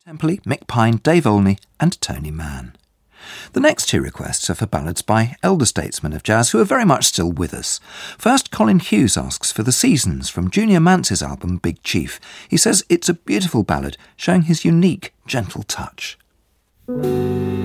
Temperley, Mick Pine, Dave Olney and Tony Mann. The next two requests are for ballads by elder statesmen of jazz who are very much still with us. First, Colin Hughes asks for The Seasons from Junior Mance's album Big Chief. He says it's a beautiful ballad showing his unique, gentle touch.